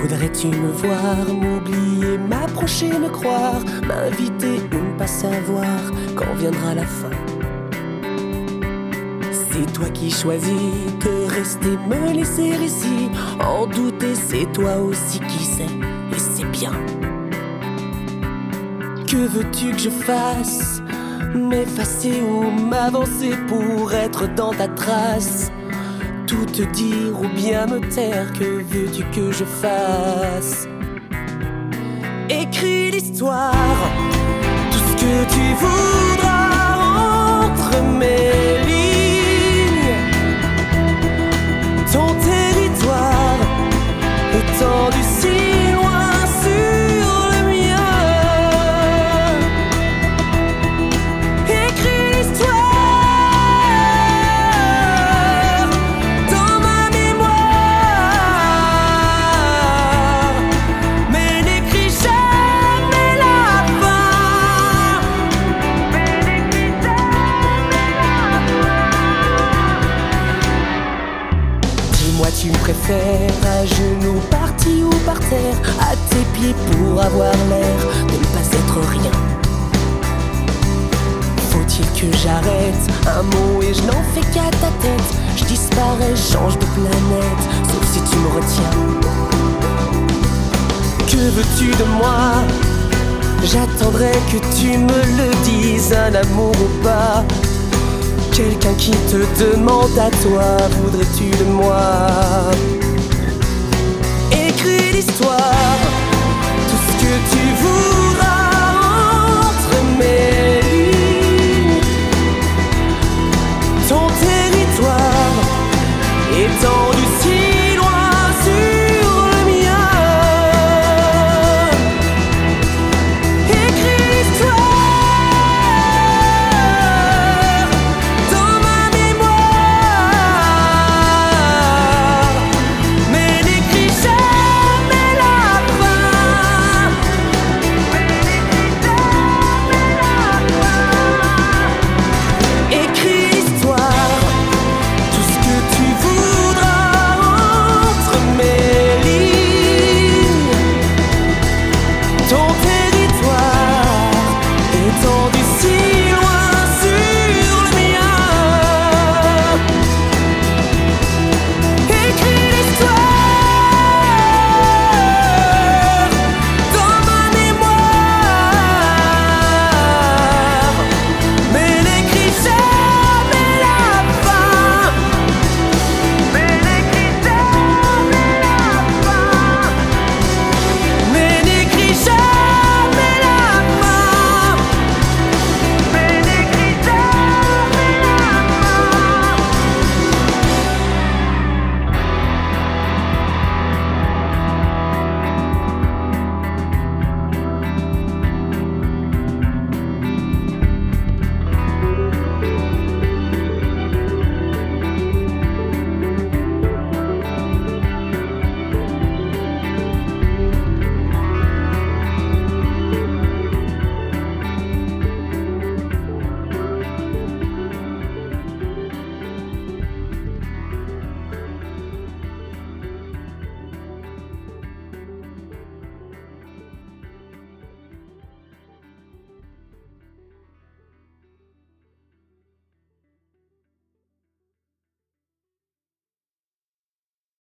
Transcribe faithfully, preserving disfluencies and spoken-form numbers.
Voudrais-tu me voir, m'oublier, m'approcher, me croire, m'inviter ou ne pas savoir quand viendra la fin? C'est toi qui choisis que rester, me laisser ici. En douter, c'est toi aussi qui sais, et c'est bien. Que veux-tu que je fasse? M'effacer ou m'avancer pour être dans ta trace? Tout te dire ou bien me taire, que veux-tu que je fasse? Écris l'histoire, tout ce que tu voudras entre mes lignes. Ton territoire, étendu si loin sur le mien. Écris l'histoire dans ma mémoire, mais n'écris jamais la fin. Mais n'écris jamais la fin. Dis-moi, tu me préfères à genoux, parti ou par terre, à tes pieds pour avoir l'air de ne pas être rien? Faut-il que j'arrête un mot et je n'en fais qu'à ta tête? Je disparais, change de planète, sauf si tu me retiens. Que veux-tu de moi? J'attendrai que tu me le dises, un amour ou pas. Quelqu'un qui te demande à toi, voudrais-tu de moi? Écris l'histoire.